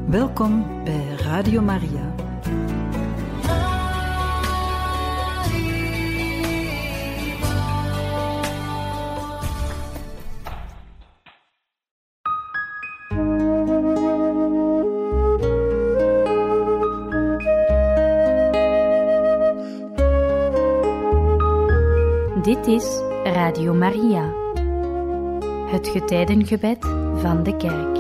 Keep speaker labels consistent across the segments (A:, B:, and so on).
A: Welkom bij Radio Maria.
B: Dit is Radio Maria, het getijdengebed van de kerk.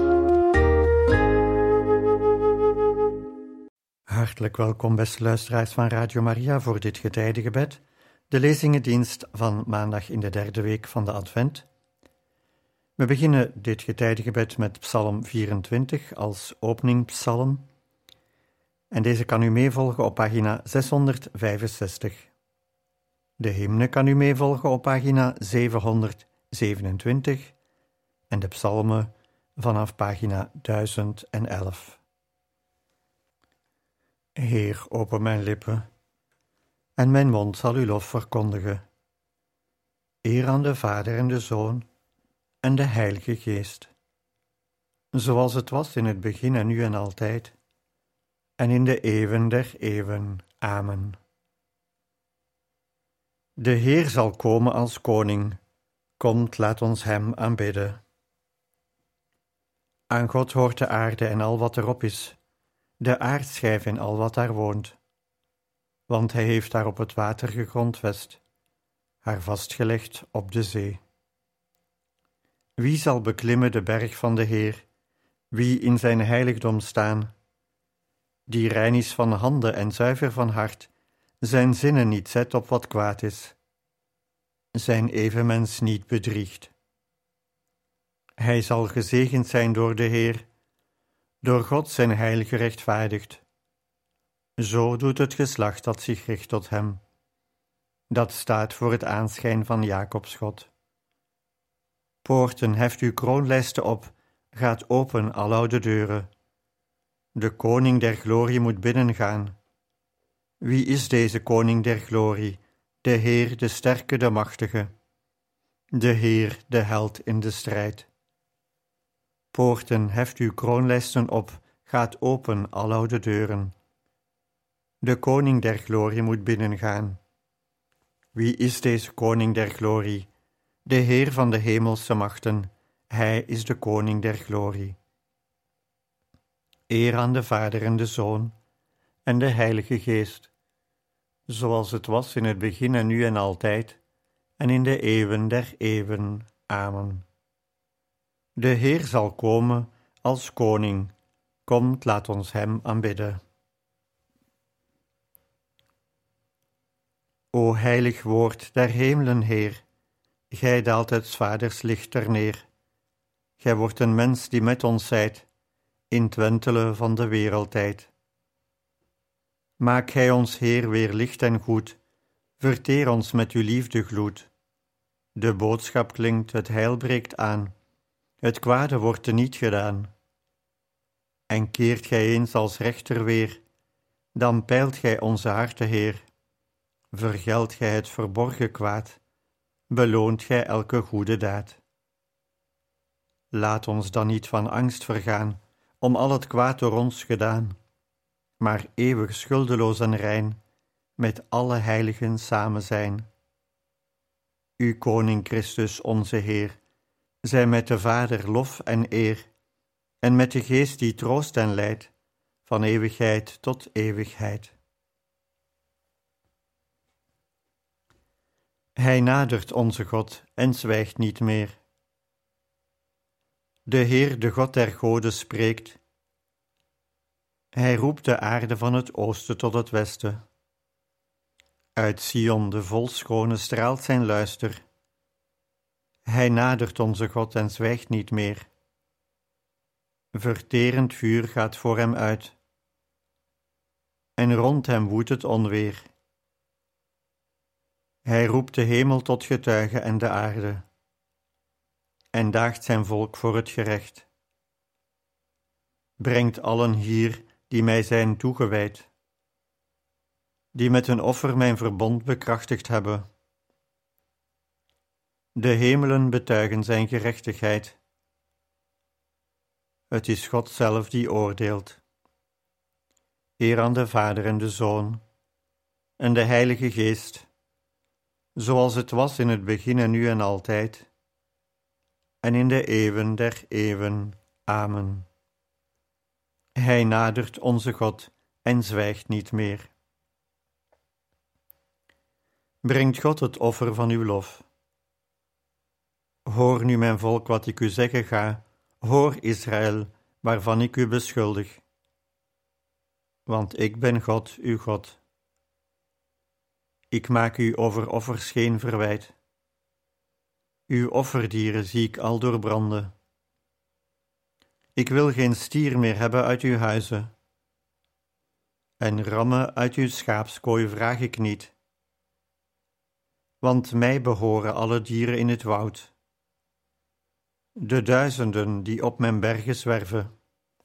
C: Hartelijk welkom, beste luisteraars van Radio Maria, voor dit getijdengebed, de lezingendienst van maandag in de derde week van de Advent. We beginnen dit getijdengebed met Psalm 24 als openingpsalm. En deze kan u meevolgen op pagina 665. De hymne kan u meevolgen op pagina 727 en de psalmen vanaf pagina 1011. Heer, open mijn lippen, en mijn mond zal uw lof verkondigen. Eer aan de Vader en de Zoon en de Heilige Geest, zoals het was in het begin en nu en altijd, en in de eeuwen der eeuwen. Amen. De Heer zal komen als koning. Komt, laat ons hem aanbidden. Aan God hoort de aarde en al wat erop is, de aardschijf en al wat daar woont. Want hij heeft daar op het water gegrondvest, haar vastgelegd op de zee. Wie zal beklimmen de berg van de Heer, wie in zijn heiligdom staan? Die rein is van handen en zuiver van hart, zijn zinnen niet zet op wat kwaad is, zijn evenmens niet bedriegt. Hij zal gezegend zijn door de Heer, door God zijn heil gerechtvaardigd. Zo doet het geslacht dat zich richt tot hem, dat staat voor het aanschijn van Jacobs God. Poorten, heft uw kroonlijsten op, gaat open aloude deuren. De koning der glorie moet binnengaan. Wie is deze koning der glorie? De Heer, de sterke, de machtige. De Heer, de held in de strijd. Poorten, heft uw kroonlijsten op, gaat open aloude deuren. De koning der glorie moet binnengaan. Wie is deze koning der glorie? De Heer van de hemelse machten, hij is de koning der glorie. Eer aan de Vader en de Zoon en de Heilige Geest, zoals het was in het begin en nu en altijd, en in de eeuwen der eeuwen. Amen. De Heer zal komen als koning. Komt, laat ons hem aanbidden. O heilig woord der hemelen, Heer, gij daalt het Vaders licht er neer. Gij wordt een mens die met ons zijt, in het wentelen van de wereldtijd. Maak gij ons, Heer, weer licht en goed, verteer ons met uw liefdegloed. De boodschap klinkt, het heil breekt aan, het kwade wordt teniet gedaan. En keert gij eens als rechter weer, dan peilt gij onze harten, Heer. Vergeldt gij het verborgen kwaad, beloont gij elke goede daad. Laat ons dan niet van angst vergaan, om al het kwaad door ons gedaan, maar eeuwig schuldeloos en rein, met alle heiligen samen zijn. U Koning Christus onze Heer, zij met de Vader lof en eer, en met de Geest die troost en leidt, van eeuwigheid tot eeuwigheid. Hij nadert onze God en zwijgt niet meer. De Heer, de God der goden, spreekt. Hij roept de aarde van het oosten tot het westen. Uit Sion, de volschone, straalt zijn luister. Hij nadert onze God en zwijgt niet meer. Verterend vuur gaat voor hem uit. En rond hem woedt het onweer. Hij roept de hemel tot getuige en de aarde. En daagt zijn volk voor het gerecht. Brengt allen hier die mij zijn toegewijd, die met een offer mijn verbond bekrachtigd hebben. De hemelen betuigen zijn gerechtigheid. het is God zelf die oordeelt. Eer aan de Vader en de Zoon en de Heilige Geest, zoals het was in het begin en nu en altijd, en in de eeuwen der eeuwen. Amen. Hij nadert onze God en zwijgt niet meer. Brengt God het offer van uw lof. Hoor nu, mijn volk, wat ik u zeggen ga. Hoor, Israël, waarvan ik u beschuldig. Want ik ben God, uw God. Ik maak u over offers geen verwijt. Uw offerdieren zie ik al doorbranden. Ik wil geen stier meer hebben uit uw huizen. En rammen uit uw schaapskooi vraag ik niet. Want mij behoren alle dieren in het woud. De duizenden die op mijn bergen zwerven.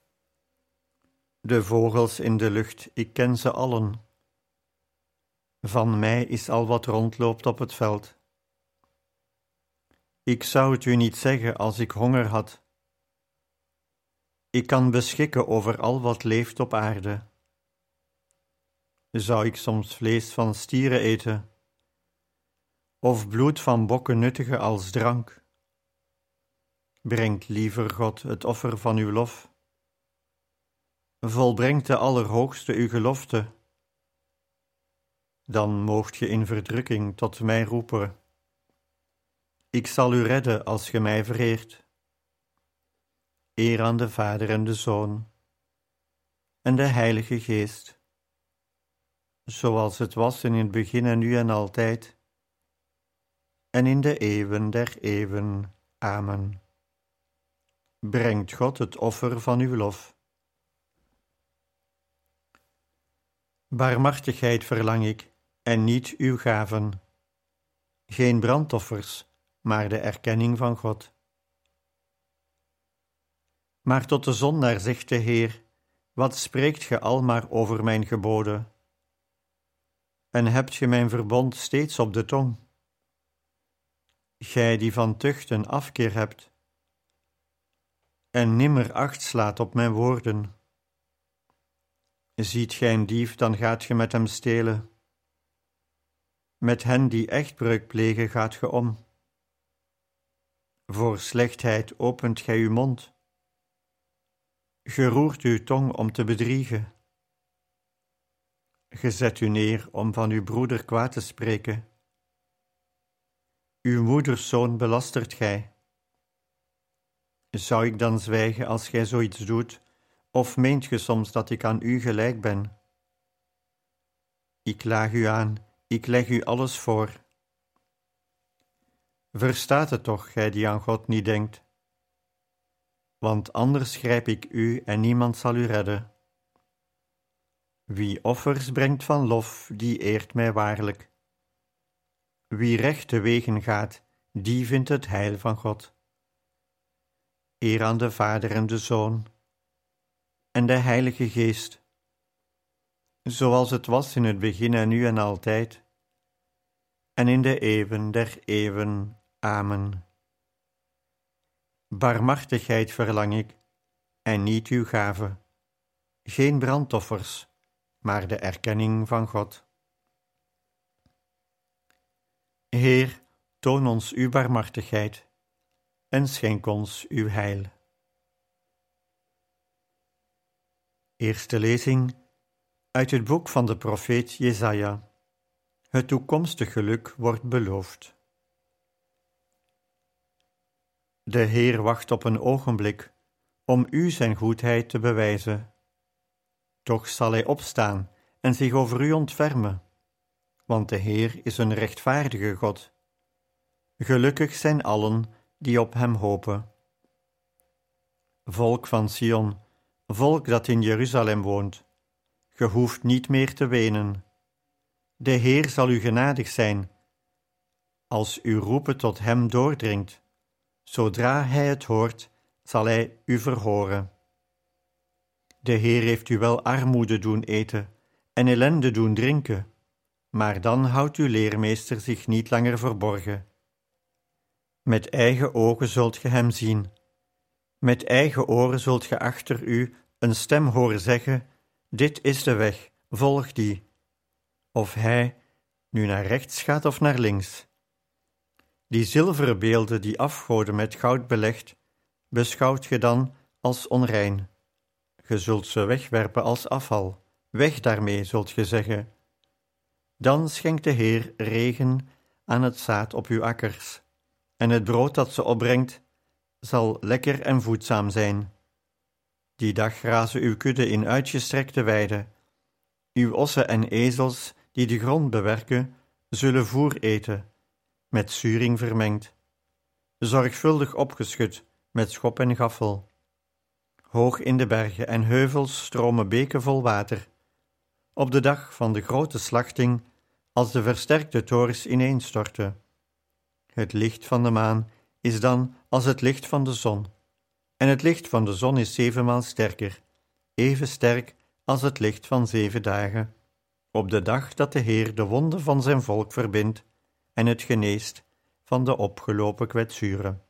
C: De vogels in de lucht, ik ken ze allen. Van mij is al wat rondloopt op het veld. Ik zou het u niet zeggen als ik honger had. Ik kan beschikken over al wat leeft op aarde. Zou ik soms vlees van stieren eten, of bloed van bokken nuttigen als drank? Brengt liever God het offer van uw lof. Volbrengt de Allerhoogste uw gelofte. Dan moogt ge in verdrukking tot mij roepen. Ik zal u redden als ge mij vereert. Eer aan de Vader en de Zoon en de Heilige Geest, zoals het was in het begin en nu en altijd, en in de eeuwen der eeuwen. Amen. Brengt God het offer van uw lof. Barmhartigheid verlang ik, en niet uw gaven. Geen brandoffers, maar de erkenning van God. Maar tot de zondaar zegt de Heer, wat spreekt ge al maar over mijn geboden? En hebt ge mijn verbond steeds op de tong? Gij die van tucht een afkeer hebt, en nimmer acht slaat op mijn woorden. Ziet gij een dief, dan gaat ge met hem stelen. Met hen die echtbreuk plegen gaat ge om. Voor slechtheid opent gij uw mond. Ge roert uw tong om te bedriegen. Ge zet u neer om van uw broeder kwaad te spreken. Uw moeders zoon belastert gij. Zou ik dan zwijgen als gij zoiets doet, of meent ge soms dat ik aan u gelijk ben? Ik klaag u aan, ik leg u alles voor. Verstaat het toch, gij die aan God niet denkt? Want anders grijp ik u en niemand zal u redden. Wie offers brengt van lof, die eert mij waarlijk. Wie rechte wegen gaat, die vindt het heil van God. Eer aan de Vader en de Zoon en de Heilige Geest, zoals het was in het begin en nu en altijd, en in de eeuwen der eeuwen. Amen. Barmhartigheid verlang ik, en niet uw gave, geen brandoffers, maar de erkenning van God. Heer, toon ons uw barmhartigheid, en schenk ons uw heil. Eerste lezing uit het boek van de profeet Jesaja. Het toekomstig geluk wordt beloofd. De Heer wacht op een ogenblik om u zijn goedheid te bewijzen. Toch zal hij opstaan en zich over u ontfermen, want de Heer is een rechtvaardige God. Gelukkig zijn allen die op hem hopen. Volk van Sion, volk dat in Jeruzalem woont, ge hoeft niet meer te wenen. De Heer zal u genadig zijn, als uw roepen tot hem doordringt. Zodra hij het hoort, zal hij u verhoren. De Heer heeft u wel armoede doen eten en ellende doen drinken, maar dan houdt uw leermeester zich niet langer verborgen. Met eigen ogen zult ge hem zien. Met eigen oren zult ge achter u een stem horen zeggen: dit is de weg, volg die. Of hij nu naar rechts gaat of naar links. Die zilveren beelden die afgoden met goud belegd, beschouwt ge dan als onrein. Ge zult ze wegwerpen als afval. Weg daarmee, zult ge zeggen. Dan schenkt de Heer regen aan het zaad op uw akkers, en het brood dat ze opbrengt zal lekker en voedzaam zijn. Die dag grazen uw kudde in uitgestrekte weiden. Uw ossen en ezels die de grond bewerken, zullen voer eten, met zuring vermengd, zorgvuldig opgeschud met schop en gaffel. Hoog in de bergen en heuvels stromen beken vol water. Op de dag van de grote slachting, als de versterkte torens ineenstorten. Het licht van de maan is dan als het licht van de zon, en het licht van de zon is 7 sterker, even sterk als het licht van 7 dagen, op de dag dat de Heer de wonden van zijn volk verbindt en het geneest van de opgelopen kwetsuren.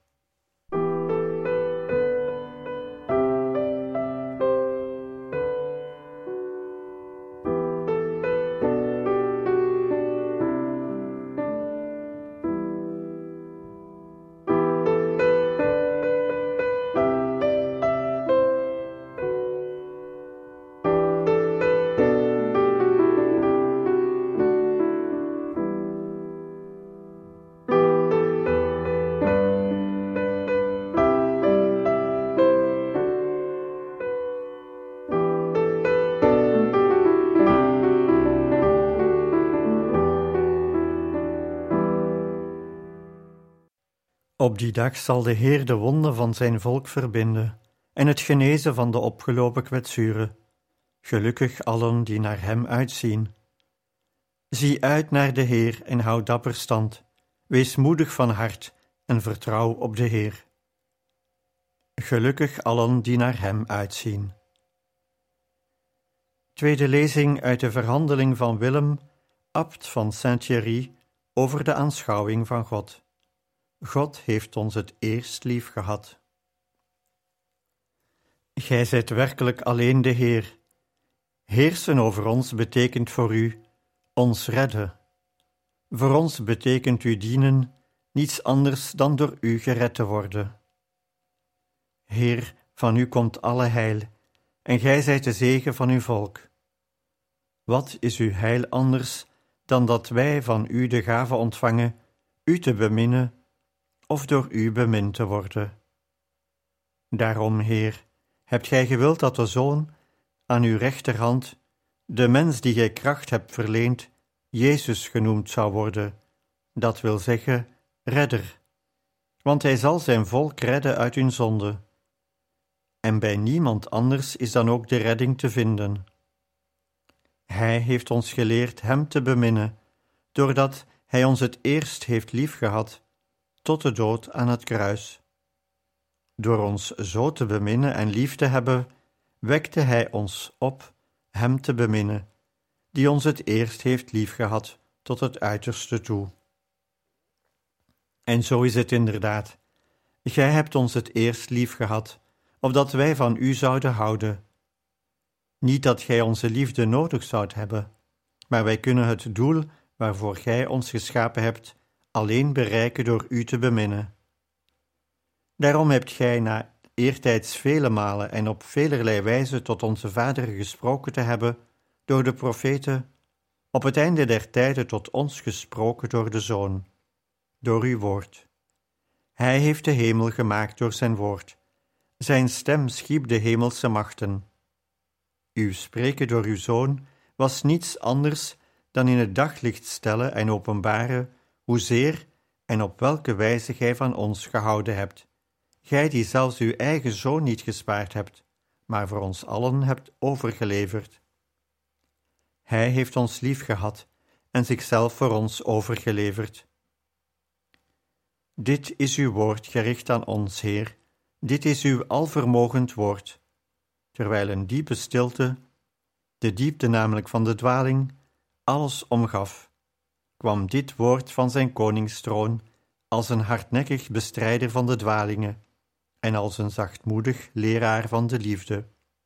C: Op die dag zal de Heer de wonden van zijn volk verbinden en het genezen van de opgelopen kwetsuren. Gelukkig allen die naar hem uitzien. Zie uit naar de Heer en houd dapper stand. Wees moedig van hart en vertrouw op de Heer. Gelukkig allen die naar hem uitzien. Tweede lezing uit de verhandeling van Willem, abt van Saint-Thierry, over de aanschouwing van God. God heeft ons het eerst lief gehad. Gij zijt werkelijk alleen de Heer. Heersen over ons betekent voor u ons redden. Voor ons betekent u dienen niets anders dan door u gered te worden. Heer, van u komt alle heil, en gij zijt de zegen van uw volk. Wat is uw heil anders dan dat wij van u de gave ontvangen, u te beminnen, of door u bemind te worden. Daarom, Heer, hebt gij gewild dat de Zoon aan uw rechterhand, de mens die gij kracht hebt verleend, Jezus genoemd zou worden, dat wil zeggen, redder, want hij zal zijn volk redden uit hun zonde. En bij niemand anders is dan ook de redding te vinden. Hij heeft ons geleerd hem te beminnen, doordat hij ons het eerst heeft liefgehad, tot de dood aan het kruis. Door ons zo te beminnen en lief te hebben, wekte hij ons op hem te beminnen, die ons het eerst heeft liefgehad tot het uiterste toe. En zo is het inderdaad. Gij hebt ons het eerst liefgehad, opdat wij van u zouden houden. Niet dat gij onze liefde nodig zoudt hebben, maar wij kunnen het doel waarvoor gij ons geschapen hebt, alleen bereiken door u te beminnen. Daarom hebt gij na eertijds vele malen en op velerlei wijze tot onze Vader gesproken te hebben door de profeten, op het einde der tijden tot ons gesproken door de Zoon, door uw woord. Hij heeft de hemel gemaakt door zijn woord. Zijn stem schiep de hemelse machten. Uw spreken door uw Zoon was niets anders dan in het daglicht stellen en openbaren hoezeer en op welke wijze gij van ons gehouden hebt, gij die zelfs uw eigen Zoon niet gespaard hebt, maar voor ons allen hebt overgeleverd. Hij heeft ons liefgehad en zichzelf voor ons overgeleverd. Dit is uw woord gericht aan ons, Heer, dit is uw alvermogend woord, terwijl een diepe stilte, de diepte namelijk van de dwaling, alles omgaf, kwam dit woord van zijn koningstroon als een hardnekkig bestrijder van de dwalingen, en als een zachtmoedig leraar van de liefde.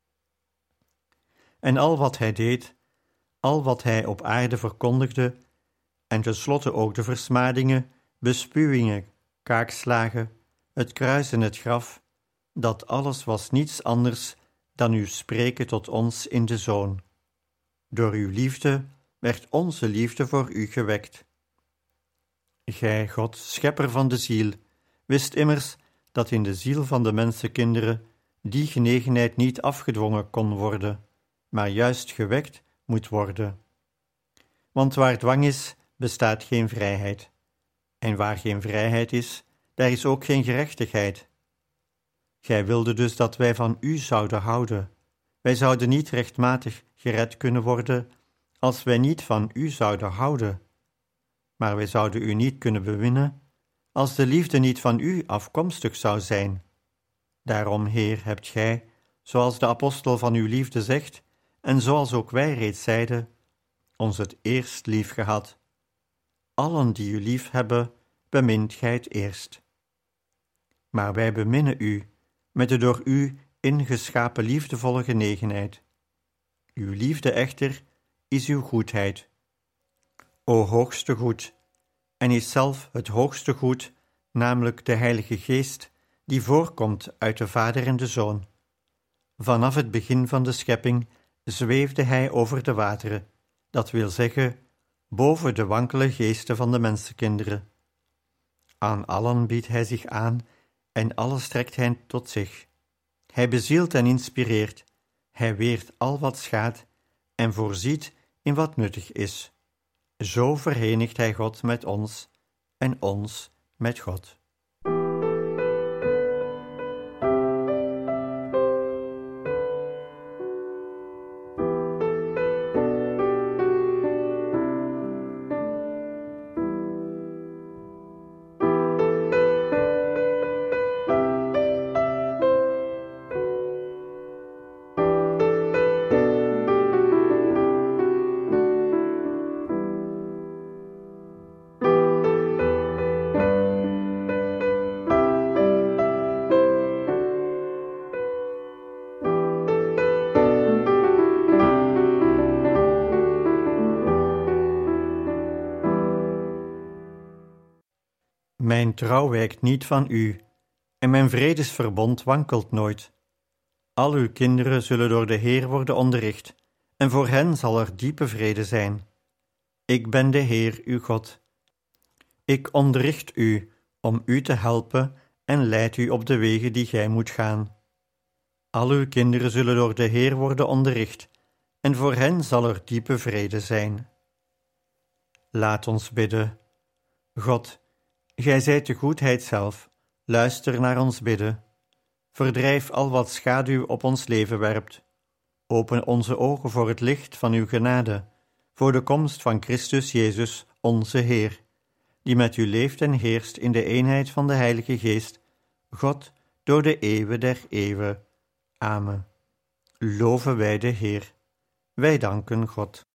C: En al wat hij deed, al wat hij op aarde verkondigde, en tenslotte ook de versmadingen, bespuwingen, kaakslagen, het kruis en het graf, dat alles was niets anders dan uw spreken tot ons in de Zoon. Door uw liefde werd onze liefde voor u gewekt. Gij, God, schepper van de ziel, wist immers dat in de ziel van de mensenkinderen die genegenheid niet afgedwongen kon worden, maar juist gewekt moet worden. Want waar dwang is, bestaat geen vrijheid. En waar geen vrijheid is, daar is ook geen gerechtigheid. Gij wilde dus dat wij van u zouden houden. Wij zouden niet rechtmatig gered kunnen worden als wij niet van u zouden houden. Maar wij zouden u niet kunnen bewinnen als de liefde niet van u afkomstig zou zijn. Daarom, Heer, hebt gij, zoals de apostel van uw liefde zegt, en zoals ook wij reeds zeiden, ons het eerst lief gehad. Allen die u lief hebben, bemint gij het eerst. Maar wij beminnen u, met de door u ingeschapen liefdevolle genegenheid. Uw liefde echter is uw goedheid. O hoogste goed, en is zelf het hoogste goed, namelijk de Heilige Geest, die voorkomt uit de Vader en de Zoon. Vanaf het begin van de schepping zweefde hij over de wateren, dat wil zeggen, boven de wankele geesten van de mensenkinderen. Aan allen biedt hij zich aan en alles trekt hij tot zich. Hij bezielt en inspireert, hij weert al wat schaadt en voorziet in wat nuttig is. Zo verenigt hij God met ons en ons met God. Mijn trouw wijkt niet van u, en mijn vredesverbond wankelt nooit. Al uw kinderen zullen door de Heer worden onderricht, en voor hen zal er diepe vrede zijn. Ik ben de Heer, uw God. Ik onderricht u om u te helpen en leid u op de wegen die gij moet gaan. Al uw kinderen zullen door de Heer worden onderricht, en voor hen zal er diepe vrede zijn. Laat ons bidden. God, gij zijt de goedheid zelf, luister naar ons bidden. Verdrijf al wat schaduw op ons leven werpt. Open onze ogen voor het licht van uw genade, voor de komst van Christus Jezus, onze Heer, die met u leeft en heerst in de eenheid van de Heilige Geest, God, door de eeuwen der eeuwen. Amen. Loven wij de Heer. Wij danken God.